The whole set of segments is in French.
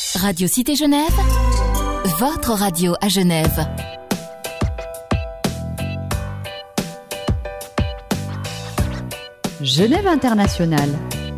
Radio Cité Genève, votre radio à Genève. Genève Internationale.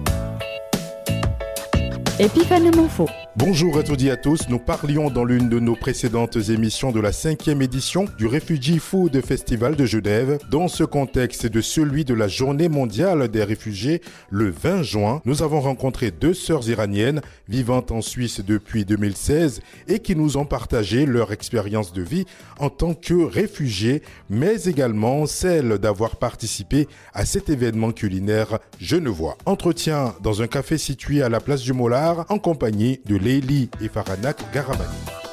Épiphane Monfaux. Bonjour à toutes et à tous, nous parlions dans l'une de nos précédentes émissions de la 5e édition du Refugee Food Festival de Genève. Dans ce contexte de celui de la Journée mondiale des réfugiés, le 20 juin, nous avons rencontré deux sœurs iraniennes vivant en Suisse depuis 2016 et qui nous ont partagé leur expérience de vie en tant que réfugiés, mais également celle d'avoir participé à cet événement culinaire genevois. Entretien dans un café situé à la place du Mollard en compagnie de Leili et Faranak Garamani.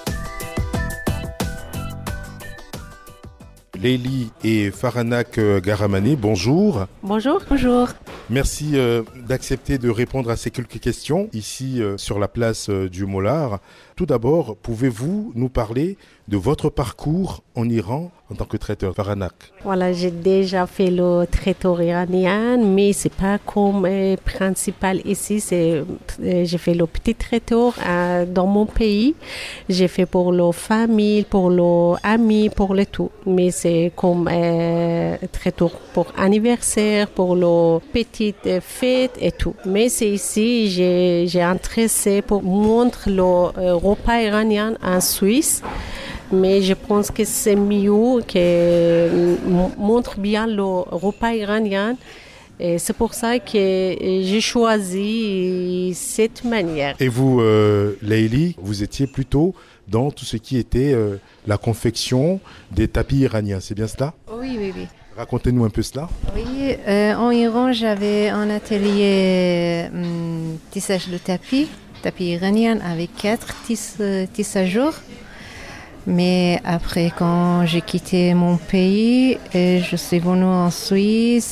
Leili et Faranak Garamani, bonjour. Bonjour. Bonjour. Merci d'accepter de répondre à ces quelques questions ici sur la place du Mollard. Tout d'abord, pouvez-vous nous parler de votre parcours en Iran en tant que traiteur, Faranak? Voilà, j'ai déjà fait le traiteur iranien, mais c'est pas comme principal ici. J'ai fait le petit traiteur dans mon pays. J'ai fait pour la famille, pour les amis, pour le tout. Mais c'est comme traiteur pour anniversaire, pour le petite fête et tout. Mais c'est ici, j'ai intéressé pour montrer le repas iranien en Suisse. Mais je pense que c'est mieux que montre bien le repas iranien. Et c'est pour ça que j'ai choisi cette manière. Et vous, Leili, vous étiez plutôt dans tout ce qui était la confection des tapis iraniens, c'est bien cela? Oui. Racontez-nous un peu cela. Oui, en Iran, j'avais un atelier tissage de tapis iranien avec 4 tissageurs. Mais après, quand j'ai quitté mon pays et je suis venue en Suisse,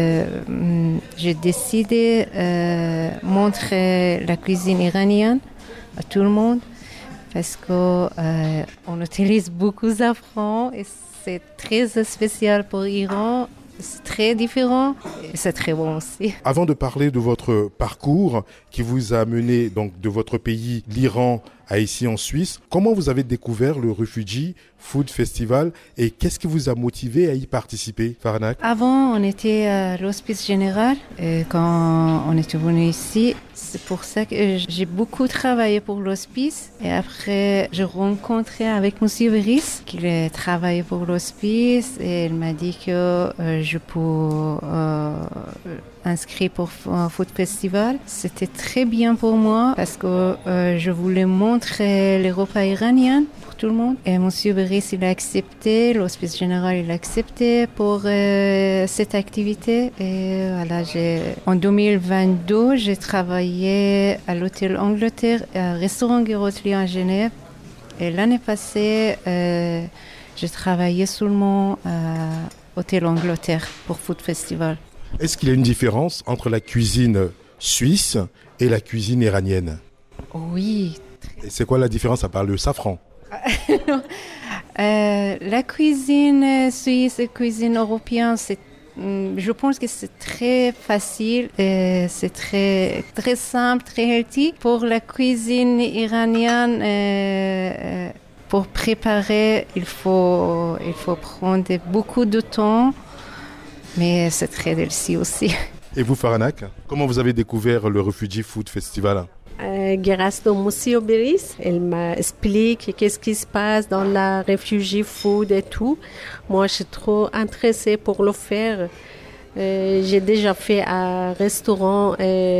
j'ai décidé de montrer la cuisine iranienne à tout le monde parce qu'on utilise beaucoup safran et c'est très spécial pour l'Iran. C'est très différent et c'est très bon aussi. Avant de parler de votre parcours qui vous a mené donc de votre pays, l'Iran, à ici en Suisse, comment vous avez découvert le Refugee Food Festival et qu'est-ce qui vous a motivé à y participer, Faranak? Avant, on était à l'Hospice Général et quand on était venu ici, c'est pour ça que j'ai beaucoup travaillé pour l'Hospice. Et après, j'ai rencontré avec Monsieur Veris, qui travaillait pour l'Hospice et il m'a dit que je peux inscrire pour un food festival. C'était très bien pour moi parce que je voulais montrer les repas iraniens pour tout le monde. Et Monsieur Veris, il a accepté, l'Hospice Général, il a accepté pour cette activité. Et voilà, en 2022, j'ai travaillé à l'Hôtel Angleterre, à Restaurant Guérotli à Genève. Et l'année passée, j'ai travaillé seulement à Hôtel Angleterre pour Food Festival. Est-ce qu'il y a une différence entre la cuisine suisse et la cuisine iranienne? Oui. Et c'est quoi la différence à part le safran? La cuisine suisse et la cuisine européenne, je pense que c'est très facile, et c'est très, très simple, très healthy. Pour la cuisine iranienne, pour préparer, il faut prendre beaucoup de temps. Mais c'est très délicieux aussi. Et vous, Faranak, comment vous avez découvert le Refugee Food Festival? Grâce à Monsieur Beris, elle m'a expliqué qu'est-ce qui se passe dans la Refugee Food et tout. Moi, je suis trop intéressée pour le faire. J'ai déjà fait un restaurant,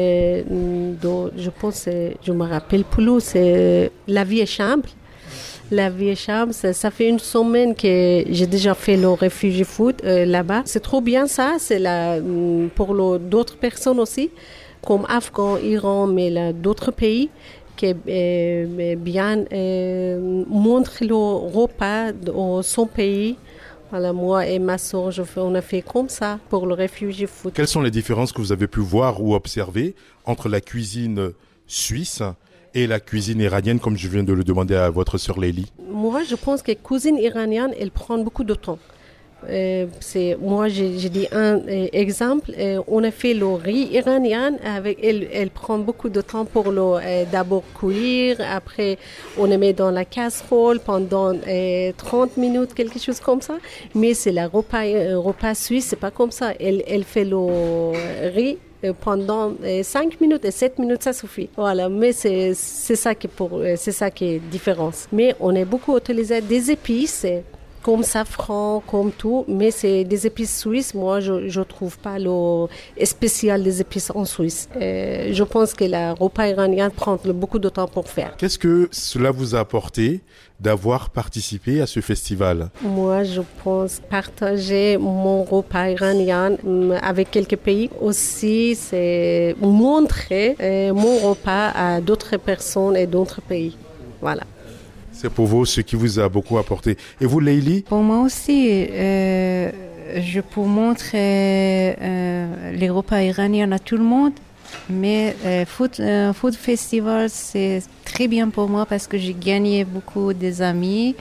je pense, je me rappelle plus, c'est La Vieille Chambre. La Vieille Chambre, ça fait une semaine que j'ai déjà fait le Refugee Food là-bas. C'est trop bien ça, c'est pour d'autres personnes aussi, comme Afghan, Iran, mais d'autres pays, qui bien montrent le repas de son pays. Voilà, moi et ma soeur, on a fait comme ça pour le Refugee Food. Quelles sont les différences que vous avez pu voir ou observer entre la cuisine suisse et la cuisine iranienne, comme je viens de le demander à votre sœur Leili? Moi, je pense que la cuisine iranienne, elle prend beaucoup de temps. Moi, j'ai dit un exemple. On a fait le riz iranien. Elle prend beaucoup de temps pour d'abord cuire. Après, on le met dans la casserole pendant 30 minutes, quelque chose comme ça. Mais c'est le repas suisse, c'est pas comme ça. Elle fait le riz pendant 5 minutes et 7 minutes, ça suffit. Voilà, mais c'est ça qui est différence. Mais on a beaucoup utilisé des épices, comme safran, comme tout, mais c'est des épices suisses. Moi, je trouve pas le spécial des épices en Suisse. Je pense que le repas iranien prend beaucoup de temps pour faire. Qu'est-ce que cela vous a apporté d'avoir participé à ce festival? Moi, je pense partager mon repas iranien avec quelques pays. Aussi, c'est montrer mon repas à d'autres personnes et d'autres pays. Voilà. C'est pour vous ce qui vous a beaucoup apporté. Et vous, Leili? Pour moi aussi, je peux montrer les repas iraniens à tout le monde. Mais Food Festival, c'est très bien pour moi parce que j'ai gagné beaucoup des amis.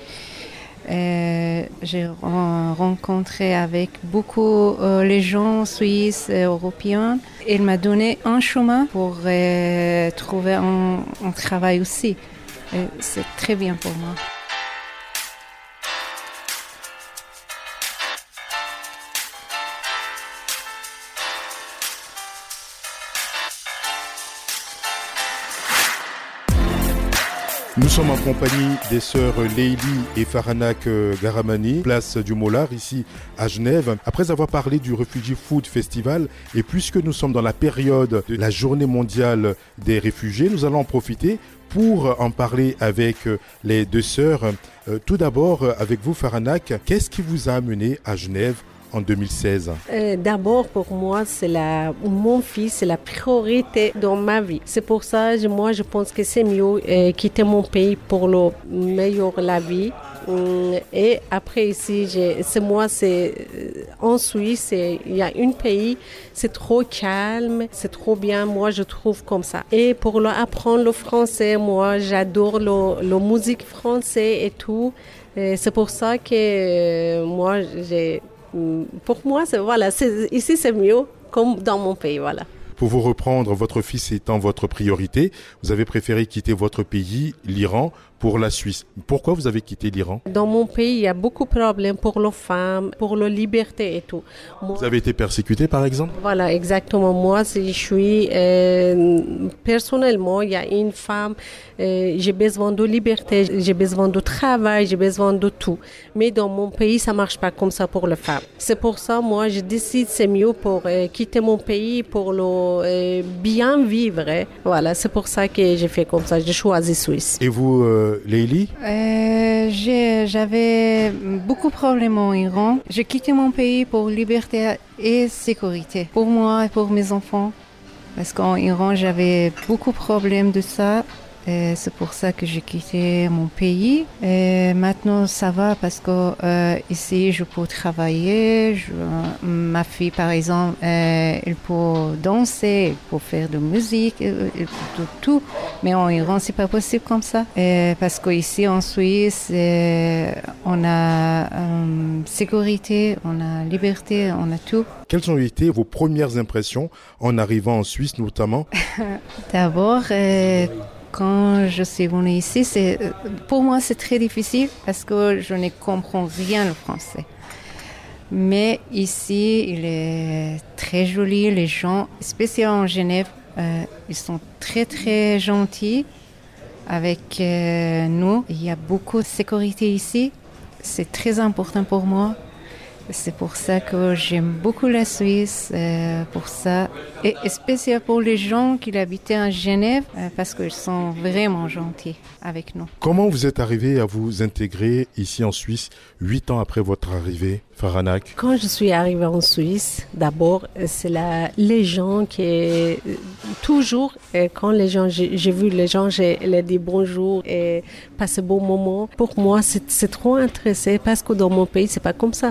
J'ai rencontré avec beaucoup les gens suisses et européens. Il m'a donné un chemin pour trouver un travail aussi. C'est très bien pour moi. Nous sommes en compagnie des sœurs Leili et Faranak Garamani, place du Mollard, ici à Genève. Après avoir parlé du Refugee Food Festival, et puisque nous sommes dans la période de la Journée mondiale des réfugiés, nous allons en profiter pour en parler avec les deux sœurs. Tout d'abord, avec vous, Faranak, qu'est-ce qui vous a amené à Genève en 2016? D'abord, pour moi, mon fils, c'est la priorité dans ma vie. C'est pour ça, moi, je pense que c'est mieux quitter mon pays pour le meilleur la vie. Et après ici, en Suisse, il y a un pays, c'est trop calme, c'est trop bien, moi je trouve comme ça. Et pour apprendre le français, moi j'adore la musique française et tout. Et c'est pour ça que pour moi, ici c'est mieux comme dans mon pays, voilà. Pour vous reprendre, votre fils étant votre priorité, vous avez préféré quitter votre pays, l'Iran, pour la Suisse. Pourquoi vous avez quitté l'Iran? Dans mon pays, il y a beaucoup de problèmes pour les femmes, pour la liberté et tout. Vous avez été persécuté, par exemple? Voilà, exactement. Moi, je suis... personnellement, il y a une femme, j'ai besoin de liberté, j'ai besoin de travail, j'ai besoin de tout. Mais dans mon pays, ça ne marche pas comme ça pour les femmes. C'est pour ça, moi, je décide c'est mieux pour quitter mon pays, pour bien vivre. Voilà, c'est pour ça que j'ai fait comme ça. J'ai choisi Suisse. Et vous, Leili? J'avais beaucoup de problèmes en Iran. J'ai quitté mon pays pour liberté et sécurité. Pour moi et pour mes enfants. Parce qu'en Iran, j'avais beaucoup de problèmes de ça. Et c'est pour ça que j'ai quitté mon pays. Et maintenant, ça va parce que ici, je peux travailler. Ma fille, par exemple, elle peut danser, elle peut faire de la musique, elle peut tout. Mais en Iran, c'est pas possible comme ça. Et parce qu'ici, en Suisse, on a sécurité, on a liberté, on a tout. Quelles ont été vos premières impressions en arrivant en Suisse, notamment? D'abord, quand je suis venue ici, pour moi c'est très difficile parce que je ne comprends rien le français. Mais ici, il est très joli, les gens, spécialement en Genève, ils sont très très gentils avec nous. Il y a beaucoup de sécurité ici, c'est très important pour moi. C'est pour ça que j'aime beaucoup la Suisse, pour ça. Et spécialement pour les gens qui habitaient à Genève, parce qu'ils sont vraiment gentils avec nous. Comment vous êtes arrivé à vous intégrer ici en Suisse 8 ans après votre arrivée, Faranak? Quand je suis arrivée en Suisse, d'abord, c'est les gens qui... Toujours, quand les gens, j'ai vu les gens, j'ai dit bonjour et passé bon moment. Pour moi, c'est trop intéressant parce que dans mon pays, c'est pas comme ça.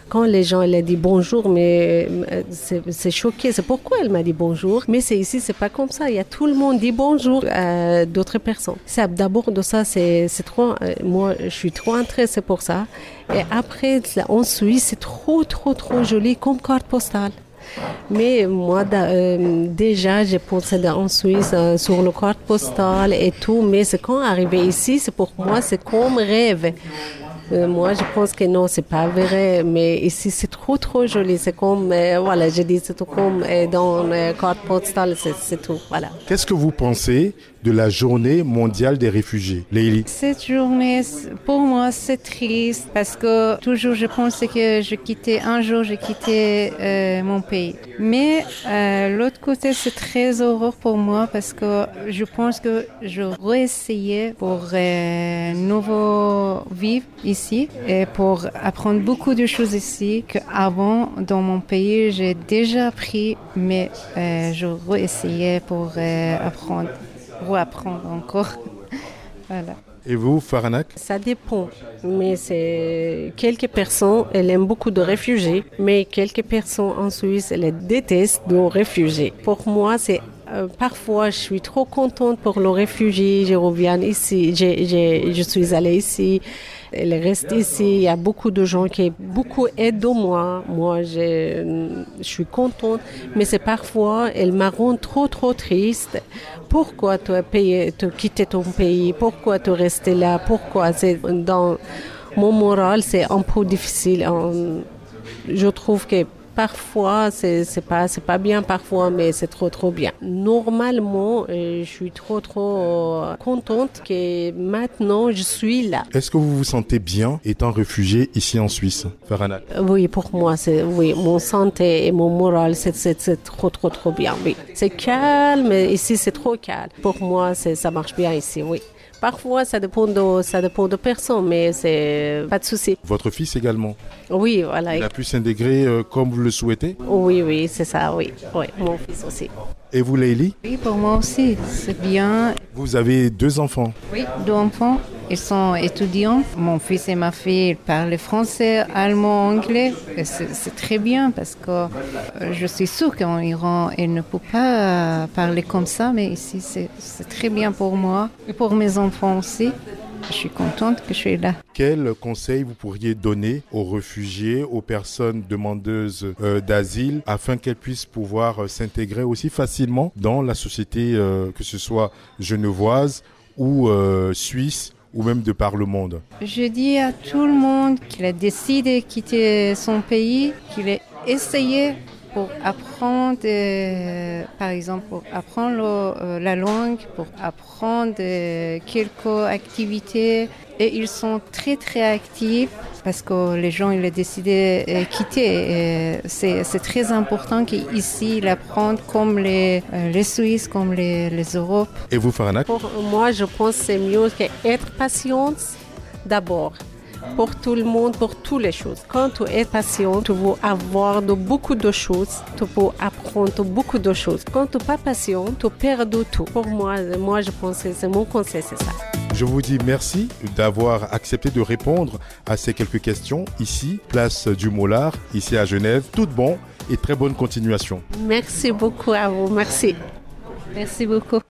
quand les gens elle a dit bonjour, mais c'est choqué. C'est pourquoi elle m'a dit bonjour. Mais c'est ici, c'est pas comme ça. Il y a tout le monde dit bonjour à d'autres personnes. Ça, d'abord de ça, c'est trop. Moi, je suis trop intéressée pour ça. Et après, en Suisse, c'est trop joli comme carte postale. Mais moi, déjà, j'ai pensé en Suisse sur le carte postale et tout. Mais c'est quand arrivé ici, c'est pour moi, c'est comme rêve. Moi, je pense que non, c'est pas vrai, mais ici, c'est trop joli. C'est comme, voilà, je dis, c'est tout comme dans la carte postale, c'est tout, voilà. Qu'est-ce que vous pensez de la journée mondiale des réfugiés, Leili? Cette journée, pour moi, c'est triste parce que toujours je pensais que un jour, je quittais mon pays. Mais l'autre côté, c'est très heureux pour moi parce que je pense que je réessayais pour nouveau vivre ici et pour apprendre beaucoup de choses ici qu'avant, dans mon pays, j'ai déjà appris, mais je réessayais pour reapprendre encore. Voilà. Et vous, Faranak? Ça dépend, mais c'est quelques personnes, elles aiment beaucoup de réfugiés, mais quelques personnes en Suisse, elles détestent nos réfugiés. Pour moi, c'est parfois, je suis trop contente pour les réfugiés. Je reviens ici, je suis allée ici. Elle reste ici. Il y a beaucoup de gens qui beaucoup aident moi. Moi, je suis contente. Mais c'est parfois, elle me rend trop triste. Pourquoi tu as quitté ton pays? Pourquoi tu restes là? Pourquoi? C'est dans mon moral, c'est un peu difficile. Je trouve que parfois, c'est pas bien parfois, mais c'est trop bien. Normalement, je suis trop contente que maintenant je suis là. Est-ce que vous vous sentez bien étant réfugié ici en Suisse, Faranak? Oui, pour moi, oui, mon santé et mon moral, c'est trop bien. Oui, c'est calme, ici c'est trop calme. Pour moi, ça marche bien ici, oui. Parfois, ça dépend de personnes, mais c'est pas de souci. Votre fils également? Oui, voilà. Il a pu s'intégrer comme vous le souhaitez? Oui, c'est ça, oui. Oui, mon fils aussi. Et vous, Leili? Oui, pour moi aussi, c'est bien. Vous avez 2 enfants? Oui, 2 enfants. Ils sont étudiants. Mon fils et ma fille parlent français, allemand, anglais. Et c'est très bien parce que je suis sûre qu'en Iran, ils ne peuvent pas parler comme ça. Mais ici, c'est très bien pour moi et pour mes enfants aussi. Je suis contente que je suis là. Quels conseils vous pourriez donner aux réfugiés, aux personnes demandeuses d'asile, afin qu'elles puissent pouvoir s'intégrer aussi facilement dans la société, que ce soit genevoise ou suisse, ou même de par le monde? Je dis à tout le monde qu'il a décidé de quitter son pays, qu'il a essayé pour apprendre, par exemple, pour apprendre la langue, pour apprendre quelques activités. Et ils sont très actifs parce que les gens ils ont décidé de quitter. Et c'est très important qu'ici, ils apprennent comme les Suisses, comme les Europes. Et vous, Faranak? Pour moi, je pense que c'est mieux qu'être patiente d'abord. Pour tout le monde, pour toutes les choses. Quand tu es patient, tu vas avoir beaucoup de choses, tu peux apprendre beaucoup de choses. Quand tu n'es pas patient, tu perds tout. Pour moi, je pense que c'est mon conseil, c'est ça. Je vous dis merci d'avoir accepté de répondre à ces quelques questions ici, place du Mollard, ici à Genève. Tout bon et très bonne continuation. Merci beaucoup à vous, merci. Merci beaucoup.